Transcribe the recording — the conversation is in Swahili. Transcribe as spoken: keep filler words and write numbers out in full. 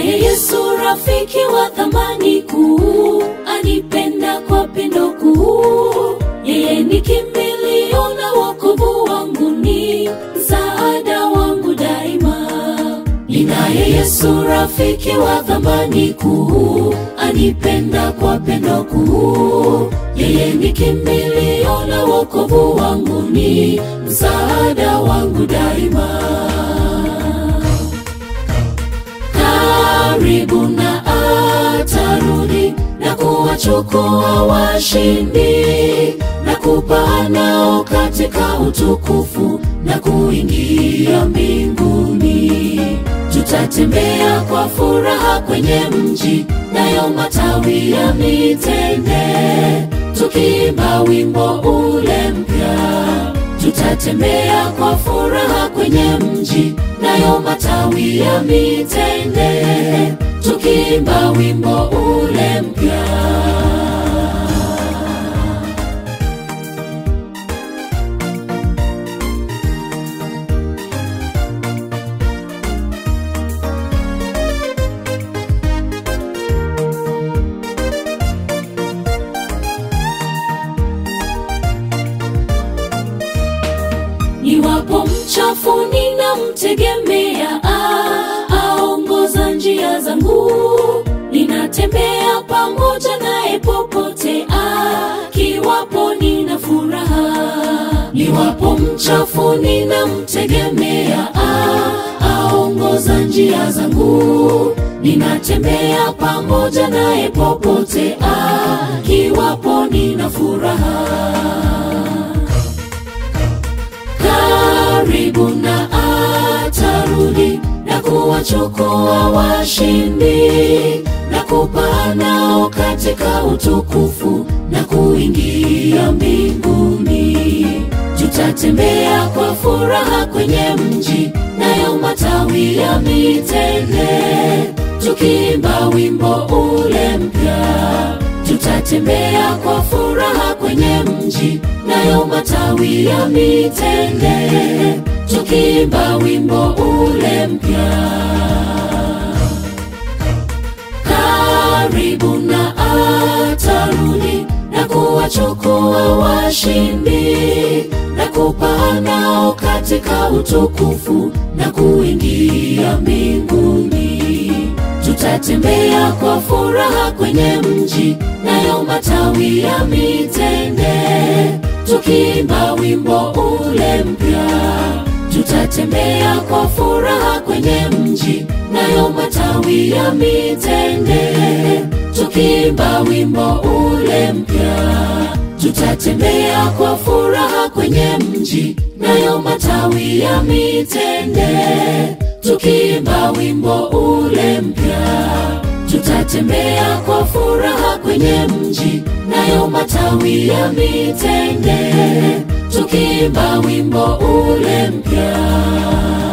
Ninaye Yesu rafiki wa thamani kuu, anipenda kwa pendo kuu. Yeye ni kimbilio na wokovu wangu, ni msaada wangu daima. Ninaye Yesu rafiki wa thamani kuu, anipenda kwa pendo kuu. Yeye ni kimbilio na wokovu wangu, ni msaada wangu daima. Karibu na atarudi na kuwachukua washindi, na kupaa nao katika utukufu na kuingia mbinguni. Tutatembea kwa furaha kwenye mji, nayo matawi ya mitende, tukiimba wimbo ule mpya. Tutatembea kwa furaha kwenye mji, nayo matawi ya mitende, tukiimba wimbo ule mpya. Niwapo mchafu ninamtegemea, aongoza njia zangu. Ninatembea pamoja naye popote, akiwapo nina furaha. Niwapo mchafu ninamtegemea, aongoza njia zangu. Ninatembea pamoja naye popote, akiwapo nina furaha. Karibu na atarudi na kuwachukua washindi, na kupaa nao katika utukufu na kuingia mbinguni. Tutatembea kwa furaha kwenye mji, nayo matawi ya mitende, tukiimba wimbo ule mpya. Tutatembea kwa furaha kwenye mji, nayo matawi ya mitende, tukiimba wimbo ule mpya. Karibu na atarudi na kuwachukua washindi, na kupaa nao katika utukufu na kuingia mbinguni. Tutatembea kwa furaha kwenye mji, nayo matawi ya mitende, tukiimba wimbo ule mpya. Tutatembea kwa furaha kwenye mji, nayo matawi ya mitende, tukiimba wimbo ule mpya. Tutatembea kwa furaha kwenye mji, nayo matawi ya mitende, tukiimba wimbo ule mpya. Tutatembea kwa furaha kwenye mji, nayo matawi ya mitende, tukiimba wimbo ule mpya.